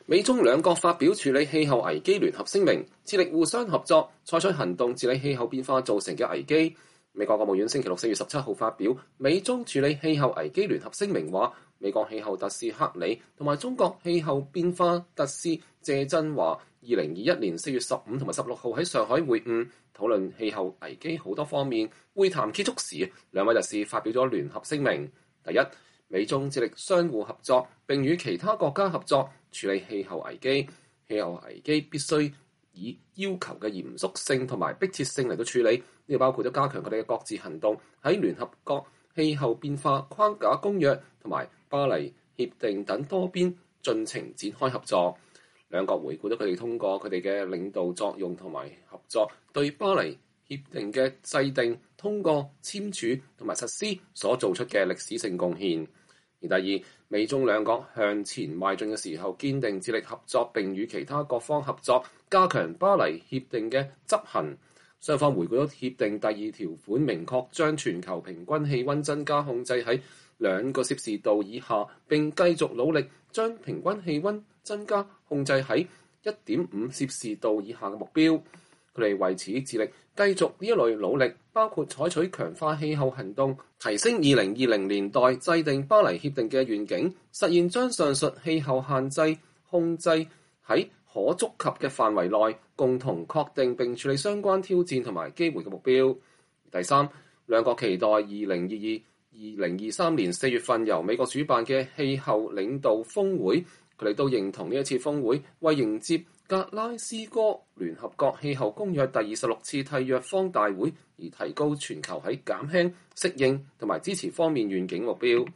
美中兩國發表處理氣候危機聯合聲明，致力互相合作，採取行動治理氣候變化造成嘅危機。美國國務院星期六4月17號發表美中處理氣候危機聯合聲明，話美國氣候特使克里同埋中國氣候變化特使謝振華2021年4月15同埋16號喺上海會晤，討論氣候危機好多方面。會談結束時，兩位特使發表咗聯合聲明。第一，美中致力相互合作，並與其他國家合作處理氣候危機。氣候危機必須以要求嘅嚴肅性同埋迫切性嚟到處理，呢個包括咗加強佢哋嘅各自行動，喺聯合國氣候變化框架公約同埋巴黎協定等多邊進程展開合作。兩國回顧咗佢哋通過佢哋嘅領導作用同埋合作，對巴黎協定嘅制定、通過、簽署同埋實施所做出嘅歷史性貢獻。而第二，美中兩國向前邁進嘅時候，堅定致力合作，並與其他各方合作，加強巴黎協定嘅執行。雙方回顧咗協定第2條款，明確將全球平均氣温增加控制喺2個攝氏度以下，並繼續努力將平均氣温增加控制喺1.5攝氏度以下嘅目標。佢哋為此致力繼續呢一類努力，包括採取強化氣候行動，提升2020年代制定巴黎協定嘅願景，實現將上述氣候限制控制喺可觸及嘅範圍內，共同確定並處理相關挑戰同埋機會嘅目標。第三，兩國期待2023年4月份由美國主辦嘅氣候領導峰會，佢哋都認同呢一次峰會為迎接格拉斯哥聯合國氣候公約第26次締約方大會而提高全球喺減輕、適應同埋支持方面願景目標。